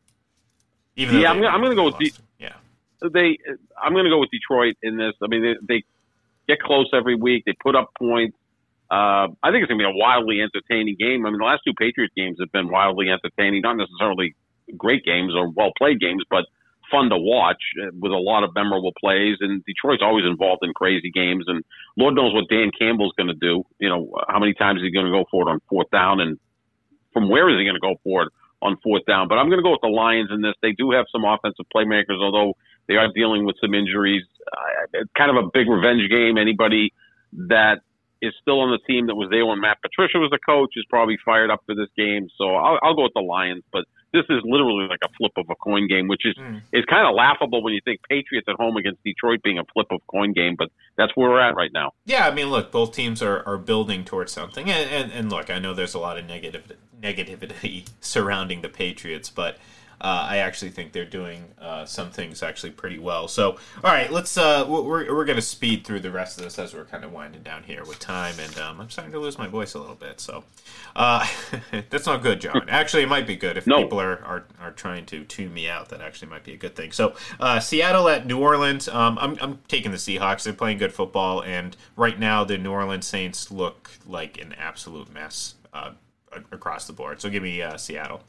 Even yeah, I'm gonna, I'm going to go with the, yeah. They I'm going to go with Detroit in this. I mean, they, they get close every week. They put up points. Uh, I think it's going to be a wildly entertaining game. I mean, the last two Patriots games have been wildly entertaining, not necessarily great games or well-played games, but fun to watch with a lot of memorable plays. And Detroit's always involved in crazy games, and Lord knows what Dan Campbell's going to do. You know, how many times is he going to go for it on fourth down, and from where is he going to go for it on fourth down? But I'm going to go with the Lions in this. They do have some offensive playmakers, although they are dealing with some injuries. Uh, it's kind of a big revenge game. Anybody that is still on the team that was there when Matt Patricia was the coach is probably fired up for this game. So I'll, I'll go with the Lions, but this is literally like a flip of a coin game, which is, mm. is kind of laughable when you think Patriots at home against Detroit being a flip of coin game, but that's where we're at right now. Yeah, I mean, look, both teams are, are building towards something. And, and, and look, I know there's a lot of negative negativity surrounding the Patriots, but Uh, I actually think they're doing uh, some things actually pretty well. So, all right, let's. Uh, we're we're going to speed through the rest of this as we're kind of winding down here with time, and um, I'm starting to lose my voice a little bit. So, uh, that's not good, John. Actually, it might be good if no. people are, are are trying to tune me out. That actually might be a good thing. So, uh, Seattle at New Orleans. Um, I'm I'm taking the Seahawks. They're playing good football, and right now the New Orleans Saints look like an absolute mess uh, across the board. So, give me uh, Seattle.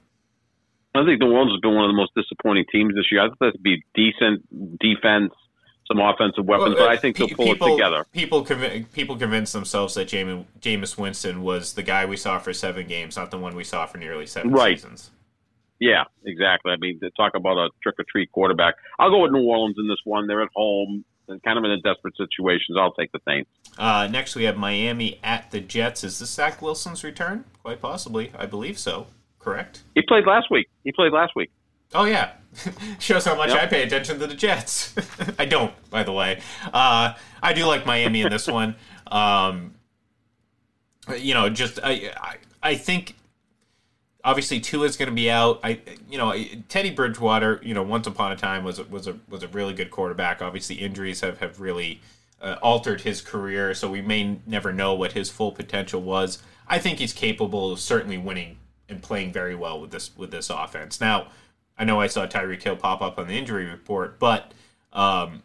I think New Orleans has been one of the most disappointing teams this year. I thought that'd be decent defense, some offensive weapons, well, uh, but I think they'll pull people, it together. People conv- people convince themselves that Jameis, Jameis Winston was the guy we saw for seven games, not the one we saw for nearly seven right. seasons. Yeah, exactly. I mean, to talk about a trick-or-treat quarterback. I'll go with New Orleans in this one. They're at home, and kind of in a desperate situation. I'll take the Saints. Uh, next, we have Miami at the Jets. Is this Zach Wilson's return? Quite possibly. I believe so. Correct? He played last week. He played last week. Oh, yeah. Shows how much yep. I pay attention to the Jets. I don't, by the way. Uh, I do like Miami in this one. Um, you know, just I, I, I think obviously Tua's going to be out. I, you know, Teddy Bridgewater, you know, once upon a time was a, was a was a really good quarterback. Obviously, injuries have have really uh, altered his career, so we may never know what his full potential was. I think he's capable of certainly winning and playing very well with this with this offense. Now, I know I saw Tyreek Hill pop up on the injury report, but um,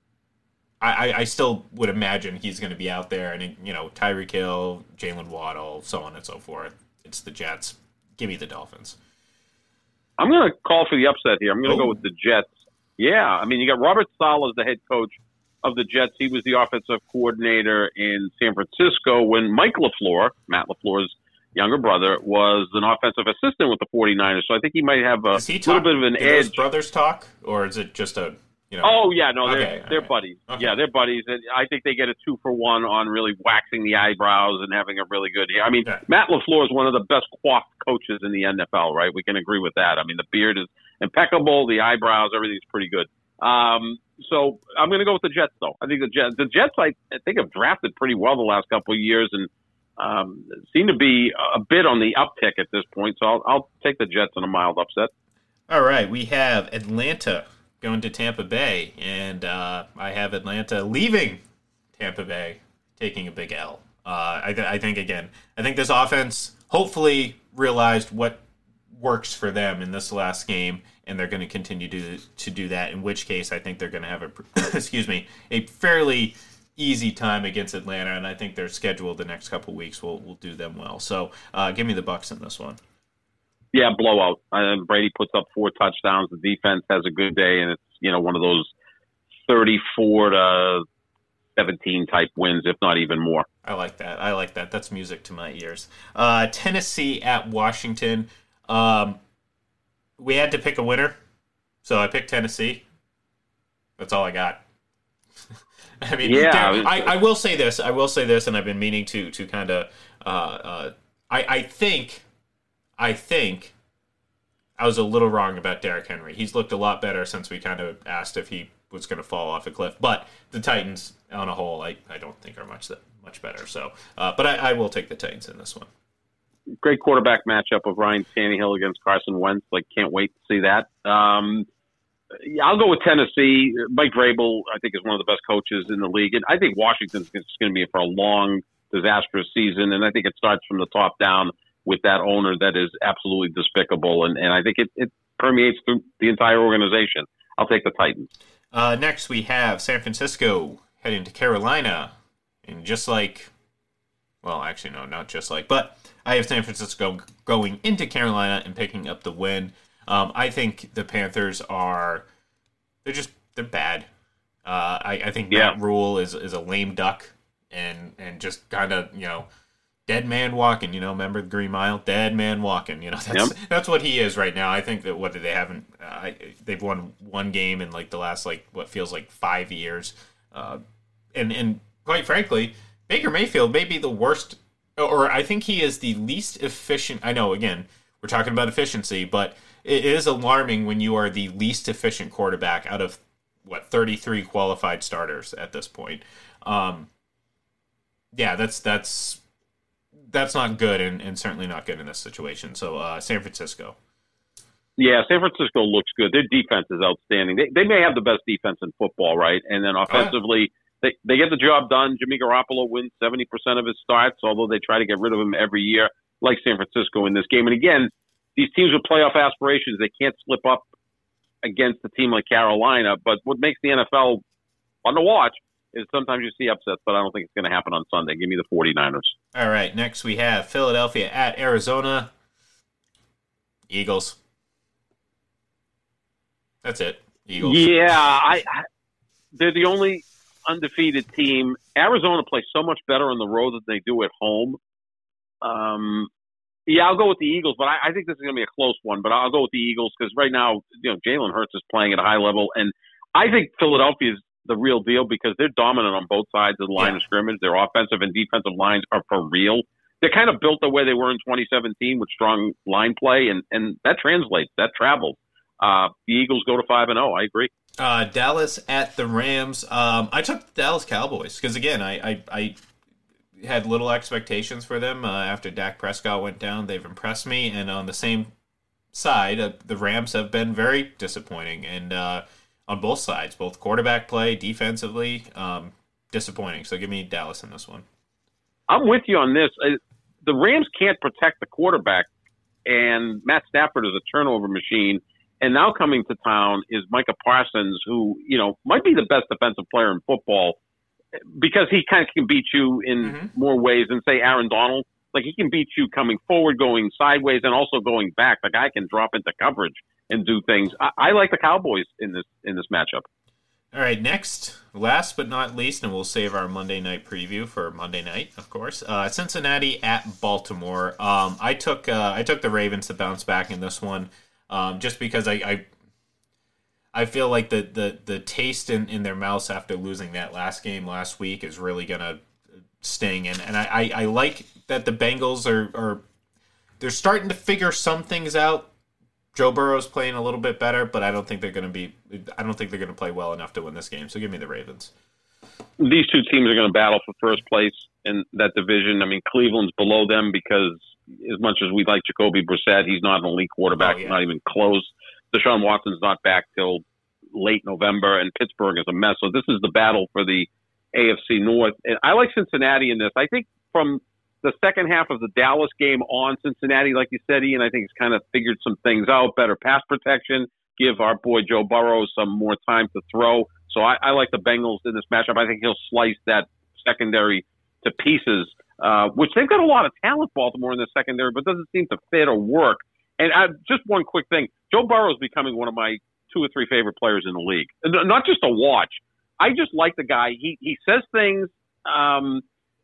I, I still would imagine he's going to be out there. And, you know, Tyreek Hill, Jalen Waddle, so on and so forth. It's the Jets. Give me the Dolphins. I'm going to call for the upset here. I'm going to oh. go with the Jets. Yeah, I mean, you got Robert Saleh as the head coach of the Jets. He was the offensive coordinator in San Francisco when Mike LaFleur, Matt LaFleur's younger brother, was an offensive assistant with the 49ers. So I think he might have a little bit of an do edge. Those brothers talk, or is it just a, you know? Oh, yeah, no, they're, okay, they're right. buddies. Okay. Yeah, they're buddies. And I think they get a two for one on really waxing the eyebrows and having a really good year. I mean, yeah. Matt LaFleur is one of the best coiffed coaches in the N F L, right? We can agree with that. I mean, the beard is impeccable, the eyebrows, everything's pretty good. Um, so I'm going to go with the Jets, though. I think the Jets, the Jets, I, I think have drafted pretty well the last couple of years and um, seem to be a bit on the uptick at this point. So I'll, I'll take the Jets in a mild upset. All right, we have Atlanta going to Tampa Bay, and uh, I have Atlanta leaving Tampa Bay, taking a big L. Uh, I, th- I think, again, I think this offense hopefully realized what works for them in this last game, and they're going to continue to to do that, in which case I think they're going to have a, excuse me, a fairly easy time against Atlanta, and I think their schedule the next couple weeks will, will do them well. So uh, give me the Bucs in this one. Yeah, blowout. Uh, Brady puts up four touchdowns. The defense has a good day, and it's, you know, one of those thirty-four to seventeen type wins, if not even more. I like that. I like that. That's music to my ears. Uh, Tennessee at Washington. Um, we had to pick a winner, so I picked Tennessee. That's all I got. I mean, yeah. I, I will say this. I will say this, and I've been meaning to to kind of. Uh, uh, I I think. I think I was a little wrong about Derrick Henry. He's looked a lot better since we kind of asked if he was going to fall off a cliff. But the Titans, on a whole, I, I don't think are much that much better. So, uh, but I, I will take the Titans in this one. Great quarterback matchup of Ryan Tannehill against Carson Wentz. Like, can't wait to see that. Um, I'll go with Tennessee. Mike Vrabel, I think, is one of the best coaches in the league, and I think Washington's going to be in for a long, disastrous season. And I think it starts from the top down with that owner that is absolutely despicable. And, and I think it, it permeates through the entire organization. I'll take the Titans. Uh, next, we have San Francisco heading to Carolina. And just like, well, actually, no, not just like, but I have San Francisco going into Carolina and picking up the win. Um, I think the Panthers are, they're just, they're bad. Uh, I, I think yeah. Matt Rule is, is a lame duck and, and just kind of, you know, dead man walking, you know, remember the Green Mile? Dead man walking, you know, that's yep. that's what he is right now. I think that whether they haven't, uh, they've won one game in like the last, like, what feels like five years. Uh, and, and quite frankly, Baker Mayfield may be the worst, or I think he is the least efficient. I know, again, we're talking about efficiency, but it is alarming when you are the least efficient quarterback out of, what, thirty-three qualified starters at this point. Um, yeah, that's, that's, That's not good, and, and certainly not good in this situation. So, uh, San Francisco. Yeah, San Francisco looks good. Their defense is outstanding. They they may have the best defense in football, right? And then offensively, oh, yeah. they, they get the job done. Jimmy Garoppolo wins seventy percent of his starts, although they try to get rid of him every year, like San Francisco in this game. And again, these teams with playoff aspirations, they can't slip up against a team like Carolina. But what makes the N F L fun to watch is sometimes you see upsets, but I don't think it's going to happen on Sunday. Give me the 49ers. All right, next we have Philadelphia at Arizona. Eagles. That's it. Eagles. Yeah, I, I they're the only undefeated team. Arizona plays so much better on the road than they do at home. Um, yeah, I'll go with the Eagles, but I, I think this is going to be a close one. But I'll go with the Eagles because right now, you know, Jalen Hurts is playing at a high level, and I think Philadelphia is the real deal because they're dominant on both sides of the line yeah. of scrimmage. Their offensive and defensive lines are for real. They're kind of built the way they were in twenty seventeen with strong line play, and, and that translates. That travels. Uh, the Eagles go to five and zero. I agree. Uh, Dallas at the Rams. Um, I took the Dallas Cowboys because again, I, I I had little expectations for them uh, after Dak Prescott went down. They've impressed me, and on the same side, uh, the Rams have been very disappointing, and uh, on both sides, both quarterback play, defensively. Um, disappointing. So give me Dallas in this one. I'm with you on this. Uh, the Rams can't protect the quarterback, and Matt Stafford is a turnover machine. And now coming to town is Micah Parsons, who, you know, might be the best defensive player in football because he kind of can beat you in mm-hmm. more ways than, say, Aaron Donald. Like, he can beat you coming forward, going sideways, and also going back. The guy can drop into coverage and do things. I, I like the Cowboys in this in this matchup. All right, next, last but not least, and we'll save our Monday night preview for Monday night, of course. Uh, Cincinnati at Baltimore. Um, I took uh, I took the Ravens to bounce back in this one. Um, just because I, I I feel like the, the, the taste in, in their mouths after losing that last game last week is really going to sting. And, and I, I, I like that the Bengals are, are they're starting to figure some things out. Joe Burrow's playing a little bit better, but I don't think they're going to be I don't think they're going to play well enough to win this game. So give me the Ravens. These two teams are going to battle for first place in that division. I mean, Cleveland's below them because as much as we like Jacoby Brissett, he's not an elite quarterback, oh, yeah. not even close. Deshaun Watson's not back till late November, and Pittsburgh is a mess. So this is the battle for the A F C North. And I like Cincinnati in this. I think from the second half of the Dallas game on, Cincinnati, like you said, Ian, I think he's kind of figured some things out, better pass protection, give our boy Joe Burrow some more time to throw. So I, I like the Bengals in this matchup. I think he'll slice that secondary to pieces, uh, which they've got a lot of talent, Baltimore, in the secondary, but doesn't seem to fit or work. And I, just one quick thing. Joe Burrow is becoming one of my two or three favorite players in the league. Not just to watch. I just like the guy. He he says things, um,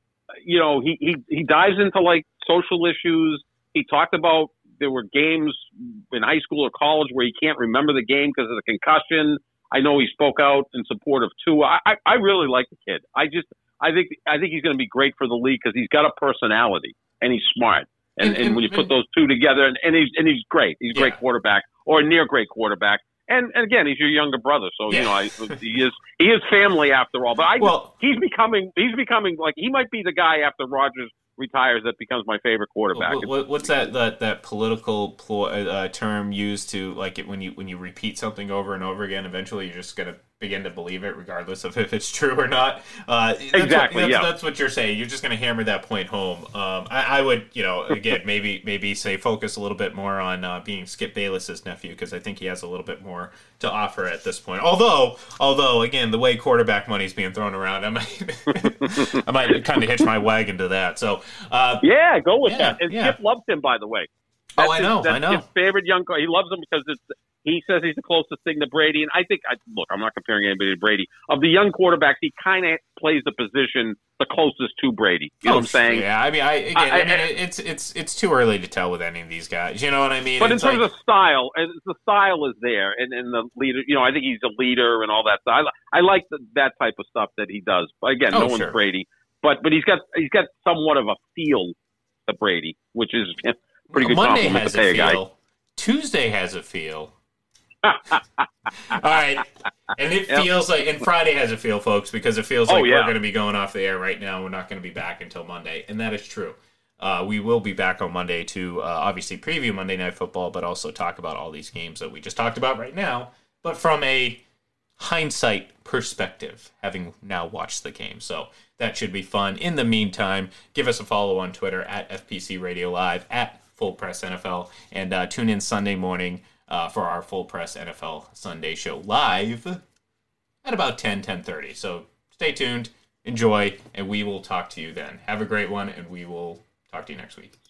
you know, he, he, he dives into, like, social issues. He talked about there were games in high school or college where he can't remember the game because of the concussion. I know he spoke out in support of Tua. I, I really like the kid. I just I think I think he's going to be great for the league because he's got a personality and he's smart. And, and, and, and when you put those two together, and, and he's and he's great. He's a yeah. great quarterback or a near great quarterback. And, and again, he's your younger brother, so yeah. you know I, he is he is family after all. But I well, he's becoming he's becoming like he might be the guy after Rodgers retires that becomes my favorite quarterback. What, what's that, that that political ploy, uh, term used to like it when you when you repeat something over and over again? Eventually, you're just gonna begin to believe it, regardless of if it's true or not. Uh, that's exactly. What, that's, yeah. that's what you're saying. You're just gonna hammer that point home. Um, I, I would, you know, again, maybe maybe say focus a little bit more on uh, being Skip Bayless's nephew because I think he has a little bit more to offer at this point. Although, although again, the way quarterback money is being thrown around, I might I might kind of hitch my wagon to that. So. Uh, yeah, go with yeah, that. And yeah. Skip loves him, by the way. That's oh, I know, his, that's I know. His favorite young guy. He loves him because it's. He says he's the closest thing to Brady, and I think. I, look, I'm not comparing anybody to Brady. Of the young quarterbacks, he kind of plays the position the closest to Brady. You know oh, what I'm saying? Yeah, I mean, I, again, I, I, I mean, it's it's it's too early to tell with any of these guys. You know what I mean? But it's in terms like, of style, and the style is there, and, and the leader. You know, I think he's a leader and all that stuff. I, I like the, that type of stuff that he does. But again, oh, no sure. one's Brady, but but he's got he's got somewhat of a feel to Brady, which is a pretty good Monday compliment has to pay a a guy. feel. Tuesday has a feel. All right, and it Yep. feels like, and Friday has a feel, folks, because it feels Oh, like yeah. we're going to be going off the air right now. We're not going to be back until Monday, and that is true. Uh, we will be back on Monday to uh, obviously preview Monday Night Football, but also talk about all these games that we just talked about right now, but from a hindsight perspective, having now watched the game. So that should be fun. In the meantime, give us a follow on Twitter at F P C Radio Live, at Full Press N F L, and uh, tune in Sunday morning Uh, for our Full Press N F L Sunday show live at about ten, ten thirty. So stay tuned, enjoy, and we will talk to you then. Have a great one, and we will talk to you next week.